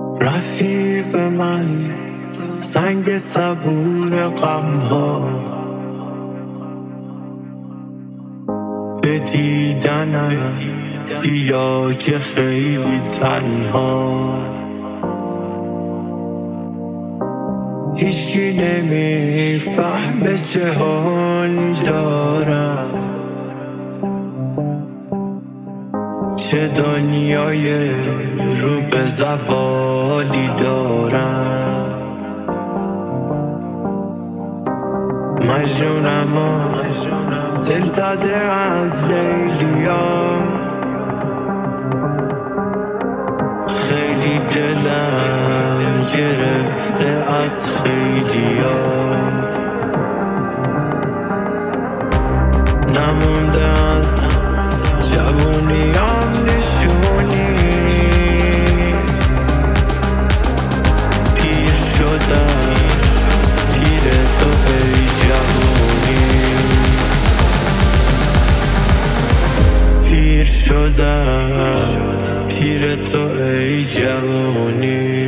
رفیق من سنگ صبور غمها به دیدنم بیا که خیلی تنها هیچی نمیفهمه چه حالی دارم چه دنیای رو به زوالی دارم مجنونم و دل زده از لیلیا خیلی دلم گرفته از خیلیا نمونده از جوونیام نشونی پیر شدم پیر تو ای جوونی پیر شدم پیر تو ای جوونی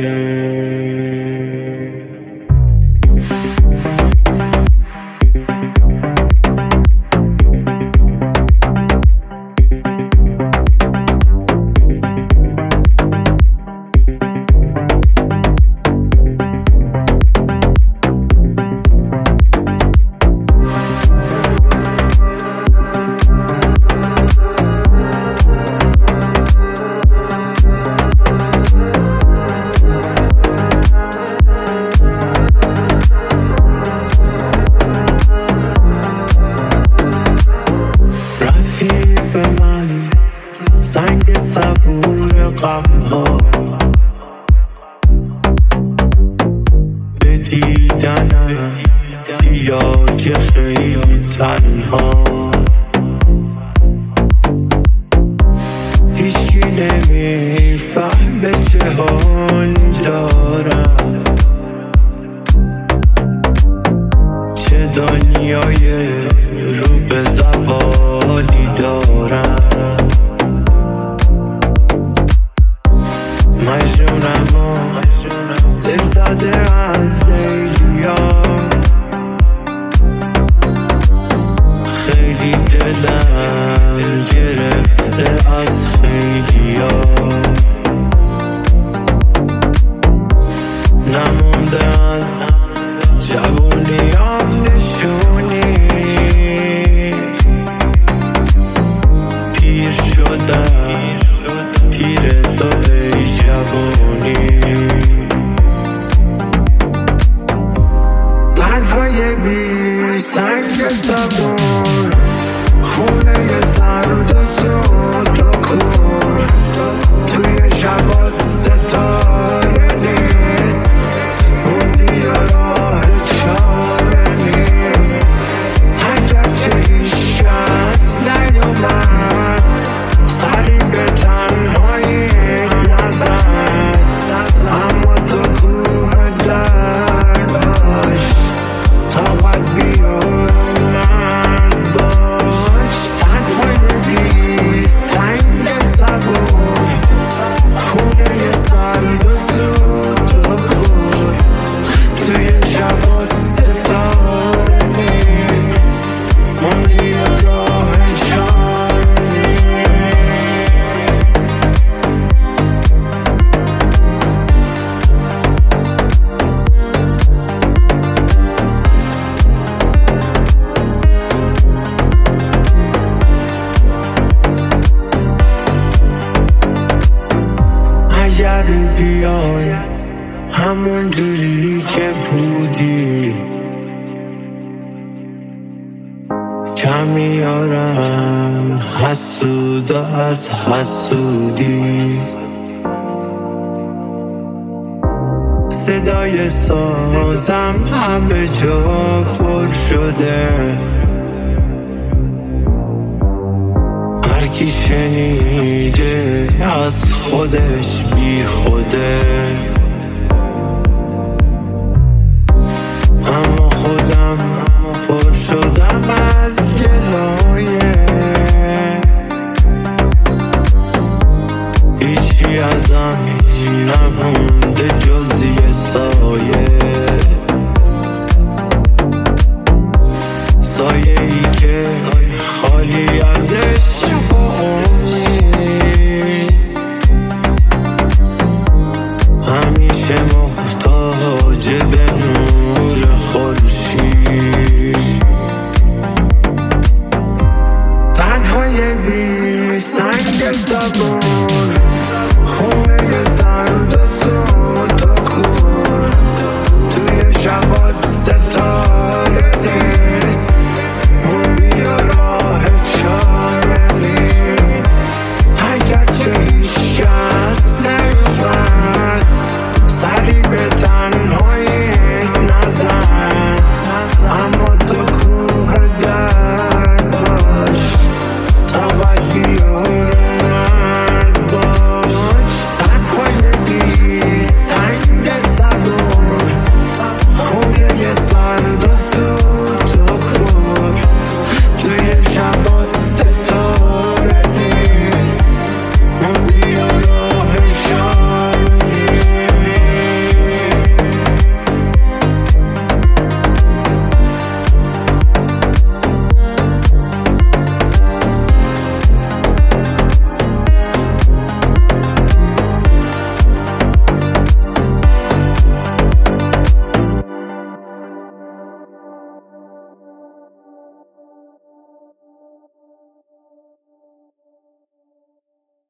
سنگ صبور غمها به دیدنم بیا که خیلی تنها هیچی نمیفهمه چه حالی دارم چه دنیای رو به زوالی دارم مجنونم و دل زده از لیلیا خیلی دلم گرفته از خیلیا نمونده از جوونیام نشونی پیر شدم پیر تو ای جوونی تنهای بی سنگ صبور خونه سرد و سود و کور توی شبات ستاره نیست بودی راه چاره نیست اگرچه هیچ کس نیومد سری به تنهایی نزد اما تو کوه درد باش طاقت بیار من باش تنهای بی سنگ صبور خونه سرد و سود و کور توی شبات ستاره نیست موندی راه چاره اگر بیای همون جوری که بودی کمیارم حسود و از حسودی صدای سازم همه جا پر شده هرکی شنیده از خودش بی خوده اما خودم پر شدم از گلایه هیچی ازم نمونده نمونده جز یه سایه.